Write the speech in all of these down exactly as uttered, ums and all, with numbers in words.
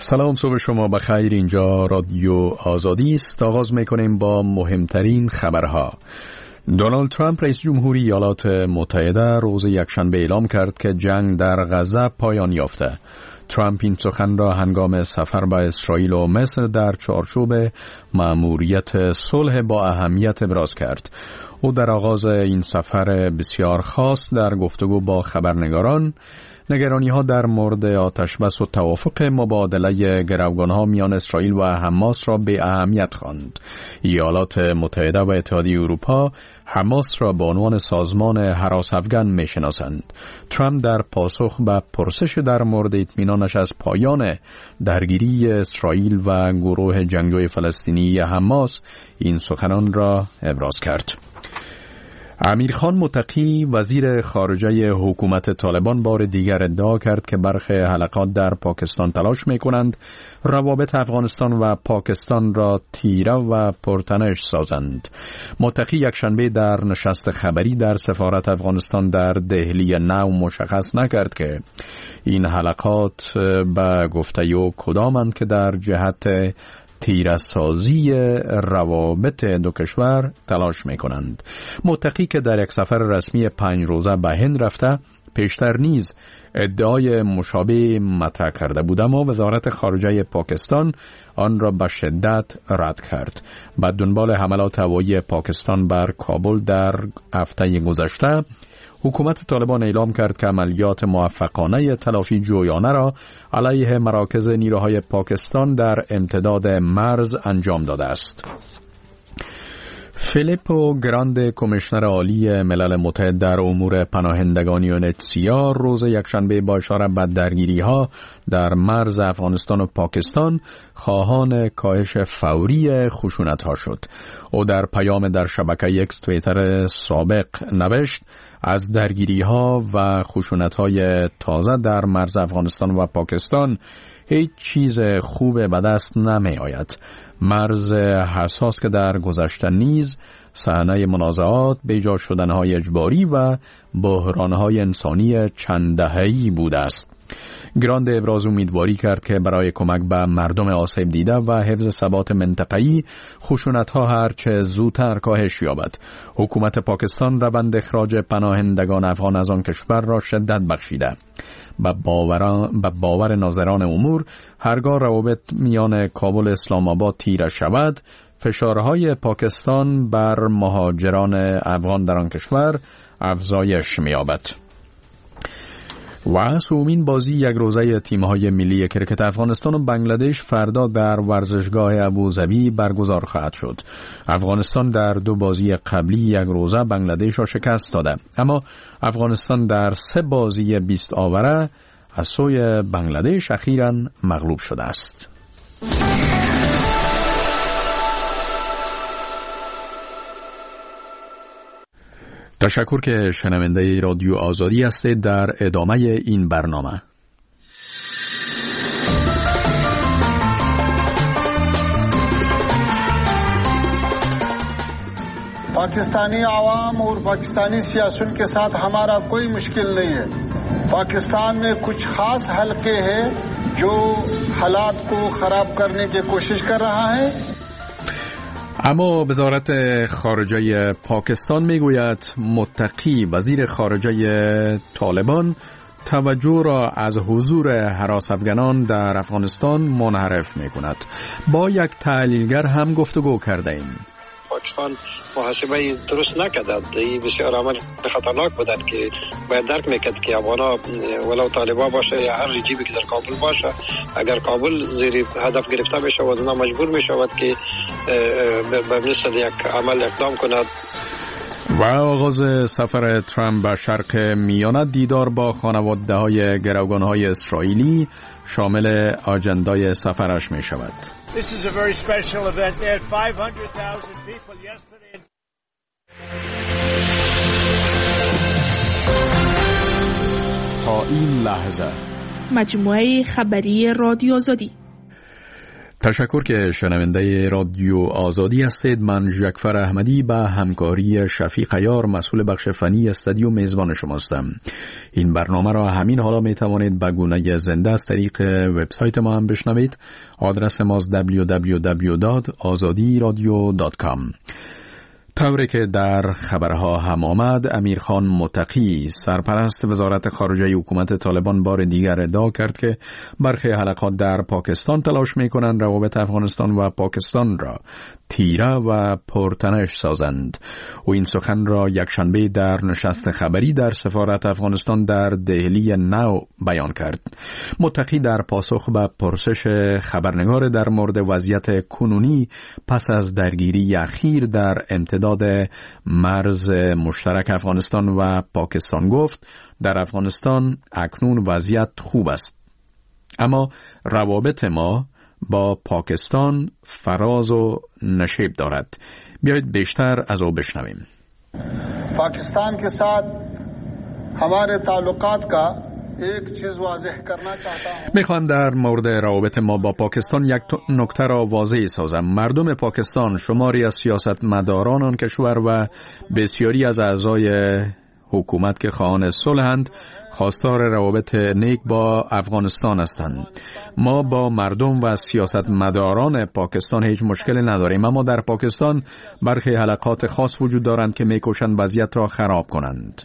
سلام، صبح شما بخیر. اینجا رادیو آزادی است. آغاز میکنیم با مهمترین خبرها. دونالد ترامپ رئیس جمهوری ایالات متحده روز یکشنبه اعلام کرد که جنگ در غزه پایان یافته. ترامپ این سخن را هنگام سفر به اسرائیل و مصر در چارچوب مأموریت صلح با اهمیت ابراز کرد. او در آغاز این سفر بسیار خاص در گفتگو با خبرنگاران نگرانی‌ها در مورد آتشبس و توافق مبادله گروگان‌ها میان اسرائیل و حماس را به اهمیت خواند. ایالات متحده و اتحادیه اروپا حماس را به عنوان سازمان هراس افغان می‌شناسند. ترامپ در پاسخ به پرسش در مورد اطمینانش از پایان درگیری اسرائیل و گروه جنگجوی فلسطینی حماس این سخنان را ابراز کرد. امیرخان متقی وزیر خارجه حکومت طالبان بار دیگر ادعا کرد که برخی حلقات در پاکستان تلاش می‌کنند روابط افغانستان و پاکستان را تیره و پرتنش سازند. متقی یکشنبه در نشست خبری در سفارت افغانستان در دهلی نو مشخص نکرد که این حلقات به گفته او کدامند که در جهت تیره‌سازی روابط دو کشور تلاش می‌کنند. متقی که در یک سفر رسمی پنج روزه به هند رفته پیشتر نیز ادعای مشابه مطرح کرده بود، اما وزارت خارجه پاکستان آن را به شدت رد کرد. بعد دنبال حملات هوایی پاکستان بر کابل در هفته گذشته، حکومت طالبان اعلام کرد که عملیات موفقانه تلافی جویانه را علیه مراکز نیروهای پاکستان در امتداد مرز انجام داده است. فیلیپو گراند، کمیشنر عالی ملل متحد در امور پناهندگان یونسیار، روز یکشنبه با اشاره به درگیری‌ها در مرز افغانستان و پاکستان خواهان کاهش فوری خشونت‌ها شد. او در پیام در شبکه اکس توییتر سابق نوشت: از درگیری‌ها و خشونت‌های تازه در مرز افغانستان و پاکستان هیچ چیز خوب به دست نمی آید. مرز حساس که در گذشته نیز صحنه منازعات، بیجا شدن‌های اجباری و بحران‌های انسانی چند دهه‌ای بوده است. گراند ابراز امیدواری کرد که برای کمک به مردم آسیب دیده و حفظ ثبات منطقه‌ای خشونت‌ها هرچه زودتر کاهش یابد. حکومت پاکستان روند اخراج پناهندگان افغان از آن کشور را شدت بخشیده. به با باور ناظران امور، هرگاه روابط میان کابل و اسلام آباد تیره شود، فشارهای پاکستان بر مهاجران افغان در آن کشور افزایش می‌یابد. و سومین بازی یک روزه تیم‌های ملی کرکت افغانستان و بنگلادش فردا در ورزشگاه ابوظبی برگزار خواهد شد. افغانستان در دو بازی قبلی یک روزه بنگلادش را شکست داده، اما افغانستان در سه بازی بیست آوره از سوی بنگلادش اخیراً مغلوب شده است. تشکر که شنونده رادیو آزادی هستید. در ادامه این برنامه पाकिस्तानी आवाम और पाकिस्तानी सियासत के साथ हमारा कोई मुश्किल नहीं है। पाकिस्तान में कुछ खास हलके हैं जो हालात को खराब करने की कोशिश कर रहा है. اما وزارت خارجه پاکستان میگوید متقی وزیر خارجه طالبان توجه را از حضور هراس افغانان در افغانستان منحرف میکند. با یک تحلیلگر هم گفتگو کرده ایم. پاکستان محاسبه درست نکرد. این بسیار عمل خطرناک بودن که باید درک میکرد که افغانا ولو طالبان باشه یا هر رژیمی که در کابل باشه، اگر کابل زیر هدف گرفته بشه و اونا مجبور میشود که به مثل یک عمل اقدام کند. و آغاز سفر ترامپ به شرق میانه دیدار با خانواده های گروگان های اسرائیلی شامل آجندای سفرش می شود. This is a very special event. They had five hundred thousand people yesterday. تا این لحظه مجموعه خبری رادیو آزادی. تشکر که شنونده رادیو آزادی هستید. من ژکفر احمدی با همکاری شفیق عیار مسئول بخش فنی استودیو میزبان شماستم. این برنامه را همین حالا می توانید به گونه زنده از طریق وبسایت ما هم بشنوید. آدرس ما دبلیو دبلیو دبلیو دات آزادی رادیو دات کام. طوری که در خبرها هم آمد، امیرخان متقی سرپرست وزارت خارجه حکومت طالبان بار دیگر ادعا کرد که برخی حلقات در پاکستان تلاش می کنند روابط افغانستان و پاکستان را تیره و پرتنش سازند. او این سخن را یکشنبه در نشست خبری در سفارت افغانستان در دهلی نو بیان کرد. متقی در پاسخ به پرسش خبرنگار در مورد وضعیت کنونی پس از درگیری اخیر در امتداد مرز مشترک افغانستان و پاکستان گفت در افغانستان اکنون وضعیت خوب است، اما روابط ما با پاکستان فراز و نشیب دارد. بیایید بیشتر از او بشنویم. پاکستان के साथ हमारे ताल्लुकात का एक चीज वाज़ेह करना चाहता हूं. میخوام در مورد روابط ما با پاکستان یک نکته را واضح سازم. مردم پاکستان، شماری از سیاستمداران آن کشور و بسیاری از اعضای حکومت که خواهان صلحند، خواستار روابط نیک با افغانستان هستند. ما با مردم و سیاستمداران پاکستان هیچ مشکلی نداریم، اما در پاکستان برخی حلقات خاص وجود دارند که میکوشند وضعیت را خراب کنند.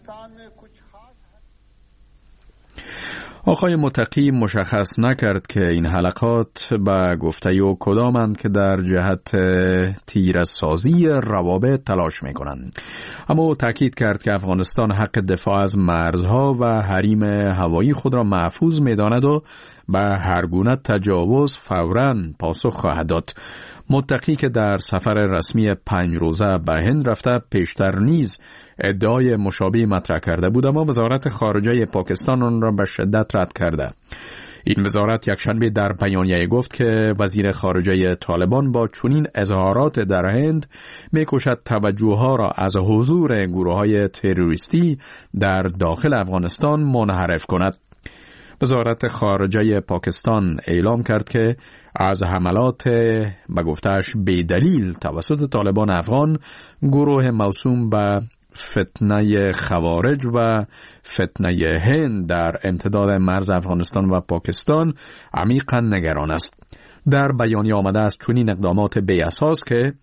آقای متقی مشخص نکرد که این حلقات به گفته او کدامند که در جهت تیره‌سازی روابط تلاش می‌کنند. اما او تاکید کرد که افغانستان حق دفاع از مرزها و حریم هوایی خود را محفوظ می‌داند و به هر گونه تجاوز فوراً پاسخ خواهد داد. متقی که در سفر رسمی پنج روزه به هند رفته پیشتر نیز ادعای مشابه مطرح کرده بود، اما وزارت خارجه پاکستان آن را به شدت رد کرده. این وزارت یکشنبه در بیانیه گفت که وزیر خارجه طالبان با چنین اظهارات در هند می‌کوشد توجه‌ها را از حضور گروه‌های تروریستی در داخل افغانستان منحرف کند. وزارت خارجه پاکستان اعلام کرد که از حملات به گفته‌اش بی‌دلیل توسط طالبان افغان، گروه موسوم به فتنه خوارج و فتنه هند در امتداد مرز افغانستان و پاکستان عمیقاً نگران است. در بیانیه آمده است چنین اقدامات بی اساس که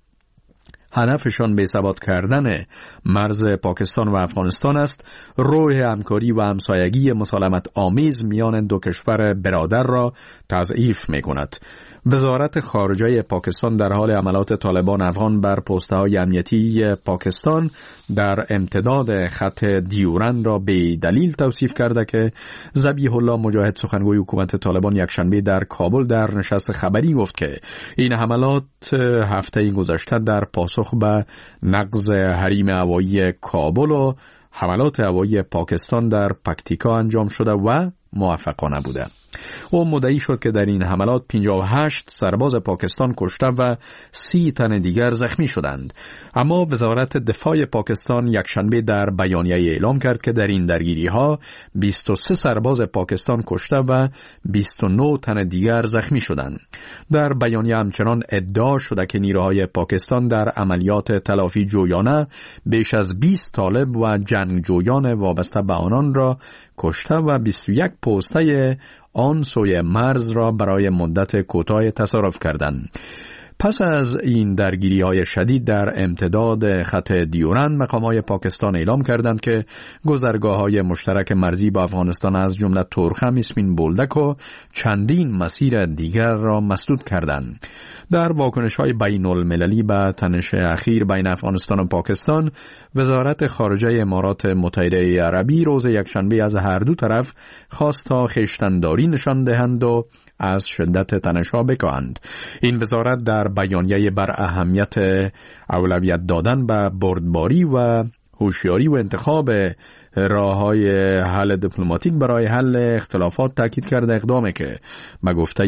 هدفشان به ثبات کردن مرز پاکستان و افغانستان است، روح همکاری و همسایگی مسالمت آمیز میان دو کشور برادر را تضعیف می کند. وزارت خارجه پاکستان در حال حملات طالبان افغان بر پست‌های امنیتی پاکستان در امتداد خط دیورند را به دلیل توصیف کرده که ذبیح الله مجاهد، سخنگوی حکومت طالبان، یکشنبه در کابل در نشست خبری گفت که این حملات هفته گذشته در پاسخ به نقض حریم هوایی کابل و حملات هوایی پاکستان در پکتیکا انجام شده و موفقانه بوده. او مدعی شد که در این حملات پنجاه و هشت سرباز پاکستان کشته و سی تن دیگر زخمی شدند. اما وزارت دفاع پاکستان یکشنبه در بیانیه اعلام کرد که در این درگیری ها بیست و سه سرباز پاکستان کشته و بیست و نه تن دیگر زخمی شدند. در بیانیه همچنان ادعا شده که نیروهای پاکستان در عملیات تلافی جویانه بیش از بیست طالب و جنگجویان وابسته به آنان را کشته و بیست و یک پوسته آن سوی مرز را برای مدت کوتاه تصرف کردند. پس از این درگیری های شدید در امتداد خط دیورند، مقامات پاکستان اعلام کردند که گذرگاه های مشترک مرزی با افغانستان از جمله تورخم، اسمین بولدک و چندین مسیر دیگر را مسدود کردند. در واکنش‌های بین المللی به تنش اخیر بین افغانستان و پاکستان، وزارت خارجه امارات متحده عربی روز یکشنبه از هر دو طرف خواست تا خویشتن‌داری نشان دهند و از شدت تنش‌ها بکاهند. این وزارت در بیانیه بر اهمیت اولویت دادن به بردباری و هوشیاری و انتخاب راه‌های حل دیپلماتیک برای حل اختلافات تاکید کرده، اقدامی که به گفته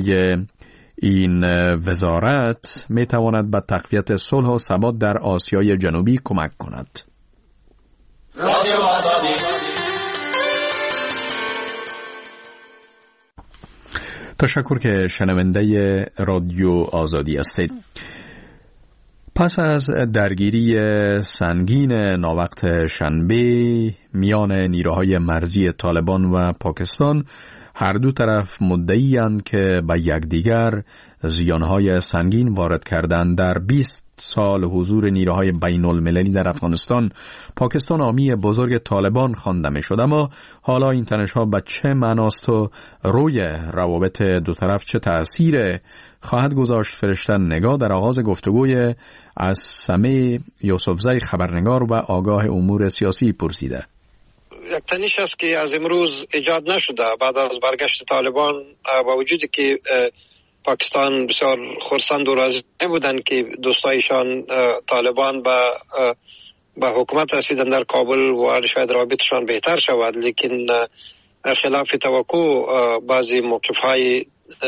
این وزارت می تواند به تقویت صلح و ثبات در آسیای جنوبی کمک کند. رادیو آزادی. تشکر که شنونده رادیو آزادی هستید. پس از درگیری سنگین ناوقت شنبه میان نیروهای مرزی طالبان و پاکستان، هر دو طرف مدعی‌اند که به یکدیگر زیانهای سنگین وارد کردند. در بیست سال حضور نیروهای بین المللی در افغانستان، پاکستان حامی بزرگ طالبان خوانده می‌شد. اما حالا این تنش‌ها به چه معناست و روی روابط دو طرف چه تأثیر خواهد گذاشت؟ فرشتن نگاه در آغاز گفتگوی از سمع یوسفزی خبرنگار و آگاه امور سیاسی پرسیده. یک تنش است که از امروز ایجاد نشده. بعد از برگشت طالبان، با وجودی که پاکستان بسیار خرسند و راضی بودند که دوستایشان طالبان به به حکومت رسیدن در کابل و شاید رابطشان بهتر شود، لیکن خلاف توقع بعضی موقف‌های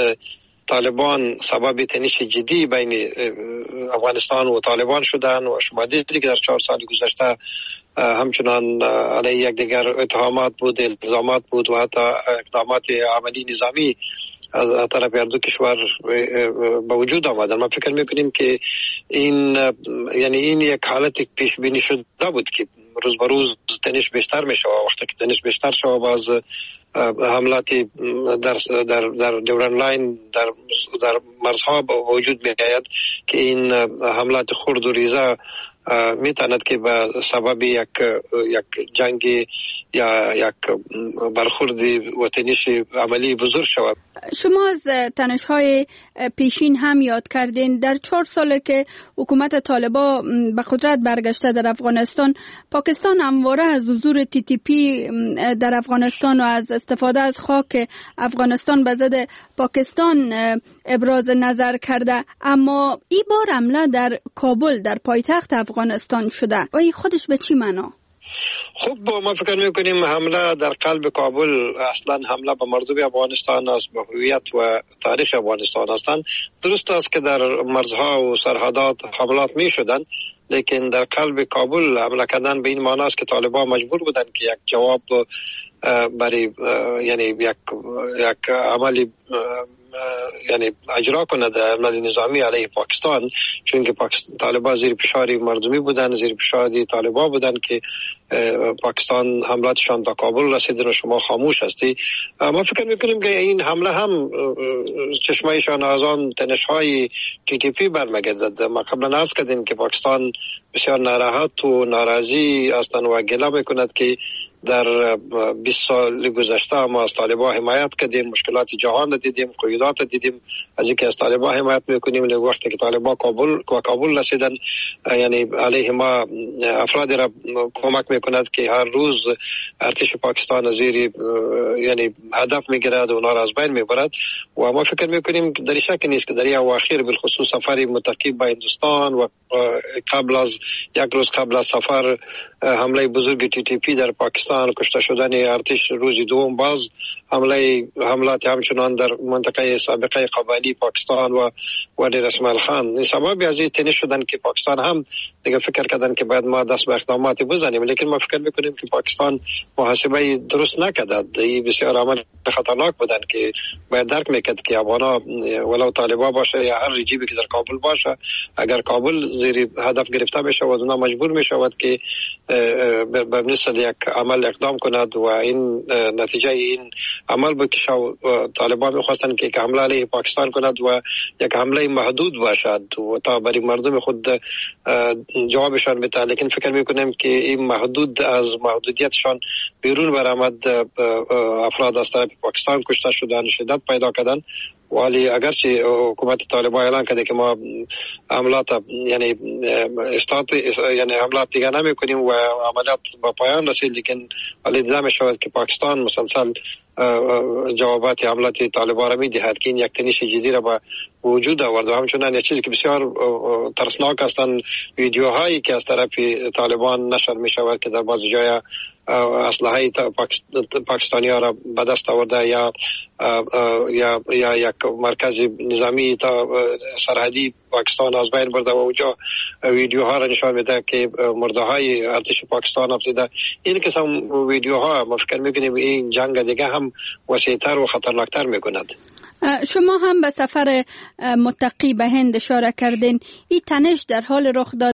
طالبان سبب تنش جدی بین افغانستان و طالبان شدن و شما دیدید که در چهار سال گذشته همچنان علیه یکدیگر اتهامات بود، الزامات بود و حتی اقدامات عملی نظامی از طرف هر دو کشور به وجود آمدن. ما فکر میکنیم که این یعنی این یک حالت پیش بینی شده بود که روز به روز تنش بیشتر میشه و وقتی که تنش بیشتر شد باز حملات در در در دوران لاین در در مرزها به وجود میآید که این حملات خرد و ریزه میتواند که به سبب یک یک جنگ یا یک برخورد و تنش عملی بزرگ شود. شما از تنش‌های پیشین هم یاد کردین. در چهار ساله که حکومت طالبان به قدرت برگشته در افغانستان، پاکستان همواره از حضور تی تی پی در افغانستان و از استفاده از خاک افغانستان به ضد پاکستان ابراز نظر کرده، اما این بار حمله در کابل در پایتخت افغانستان شده و این خودش به چی معنا؟ خب ما فکر میکنیم حمله در قلب کابل اصلا حمله به مردم افغانستان است، به هویت و تاریخ افغانستان هستند. درست است که در مرزها و سرحدات حملات می شدن، لیکن در قلب کابل حمله کردن به این معنی است که طالبان مجبور بودند که یک جواب برای یعنی یک یک عملی یعنی اجرا کنند عمل نظامی علیه پاکستان، چون که طالبان زیر فشار مردمی بودند، زیر فشار طالبان بودند که پاکستان حملاتشان تا کابل رسیدن و شما خاموش هستی. ما فکر میکنیم که این حمله هم چشمایشان از آن تنش‌های تی تی پی برمیگردد. ما قبلا عرض کردیم که پاکستان بسیار ناراحت و ناراضی هستند و گله میکند که در بیست سال گذشته ما از طالبان حمایت کردیم، مشکلات جهان دیدیم، قیودات دیدیم، از اینکه از طالبان حمایت میکنیم. وقتی که طالبان کابل و کابل رسیدن یعنی علیه ما افراد را کمک میکند که هر روز ارتش پاکستان زیر یعنی هدف میگیرد و اونا را از بین میبرد. و ما فکر میکنیم در شک نیست که در این اواخر بالخصوص سفر متعقب به هندوستان و قبل از یک روز قبل از سفر حمله بزرگ تی تی پی در پاکستان، کشته شدن ارتش روز دوم، باز حمله حملات همچنان در منطقه سابقه قبایلی پاکستان و وادی رسمال خان. این سبب از این تنش شدن که پاکستان هم دیگه فکر کردن که باید ما دست به اقدامات بزنیم، لیکن ما فکر میکنیم که پاکستان محاسبه درست نکرد. این بسیار عمل خطرناک بودن که باید درک میکرد که افغانا ولو طالبان باشه یا هر رژیمی که در کابل باشه، اگر کابل زیر هدف گرفته بشه و اونا مجبور میشود که به مثل یک عمل اقدام کند و این نتیجه این عمل بود که طالبان میخواستن که حمله علیه پاکستان کند و یک حمله محدود باشد و تا برای مردم خود جوابشان بده. لیکن فکر میکنم که این محدود از محدودیتشان بیرون برآمد. افراد از طرف پاکستان کشته شدن، شدت پیدا کردن، ولی اگرچه حکومت طالبان اعلان کرده که ما عملات یعنی استاد یعنی عملات دیگه نمی کنیم و عملیات با پایان رسید، لیکن ولی دیده می شود که پاکستان مسلسل جوابات عملات طالبان را می دهد که این یک تنش جدی را به وجود آورد. و همچنان یک چیزی که بسیار ترسناک هستند ویدیوهایی که از طرف طالبان نشر می شود که در بعض جای اسلحه پاکستانی ها را به دست آورده یا یا یا یک مرکز نظامی تا سرحدی پاکستان از بین برده و اونجا ویدیوها را نشان میده که مرده های ارتش پاکستان افتاده. این قسم ویدیوها ما فکر میکنیم این جنگ دیگه هم وسیع‌تر و خطرناکتر میکند. شما هم به سفر متقی به هند اشاره کردین. این تنش در حال رخ دادن